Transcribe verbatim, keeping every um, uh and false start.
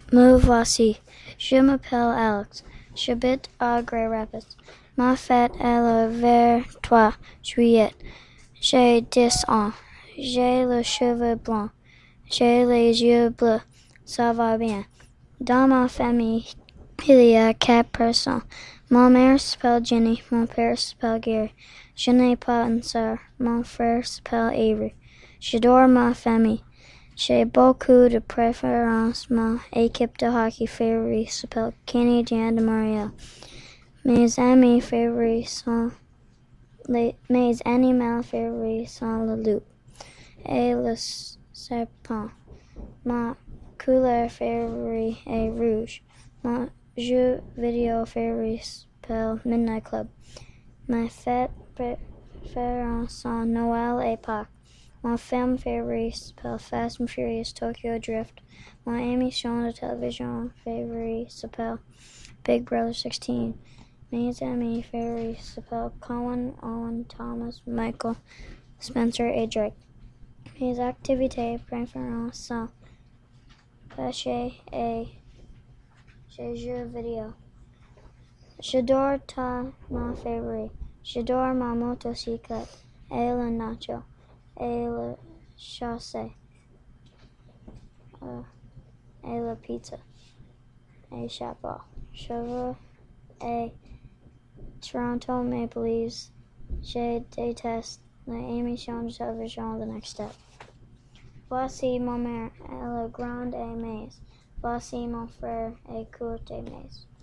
Me voici. Je m'appelle Alex. J'habite à Grand Rapids. Ma fête est le vingt-trois juillet. J'ai dix ans. J'ai les cheveux blancs. J'ai les yeux bleus. Ça va bien. Dans ma famille, il y a quatre personnes. Ma mère s'appelle Jenny. Mon père s'appelle Gary. Je n'ai pas une sœur. Mon frère s'appelle Avery. J'adore ma famille. J'ai beaucoup de préférences. Ma équipe de hockey favorite s'appelle Canadien de Montréal. Mes amis favoris sont les, mes animaux favoris sont le loup et le serpent. Ma couleur favorite est rouge. Mon jeu vidéo favori s'appelle Midnight Club. Mes fêtes préférées sont Noël et Pâques. Mon film favori s'appelle Fast and Furious Tokyo Drift. Mon émission de télévision favorite s'appelle Big Brother sixteen. Mes amis favoris s'appellent Colin, Owen, Thomas, Michael, Spencer et Drake. Mes activités préférées sont pêcher et les jeux vidéo. J'adore ta ma favorite. J'adore ma motocyclette et le nacho et le chassé euh, et la pizza et chapeau. Cheveux et Toronto Maple Leafs. Je déteste l'émission de télévision The Next Step. Voici ma mère, elle est grande et mince. Voici mon frère, est court et mince.